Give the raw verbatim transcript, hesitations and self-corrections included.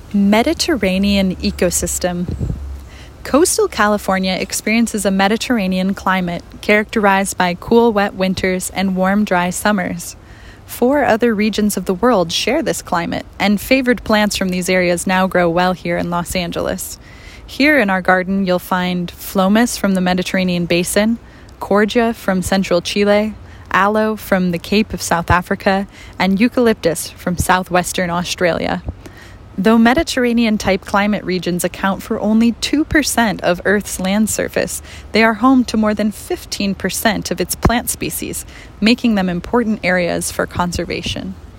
Mediterranean ecosystem. Coastal California experiences a Mediterranean climate characterized by cool, wet winters and warm, dry summers. Four other regions of the world share this climate, and favored plants from these areas now grow well here in Los Angeles. Here in our garden, you'll find phlomis from the Mediterranean basin, cordia from central Chile, aloe from the Cape of South Africa, and eucalyptus from southwestern Australia. Though Mediterranean-type climate regions account for only two percent of Earth's land surface, they are home to more than fifteen percent of its plant species, making them important areas for conservation.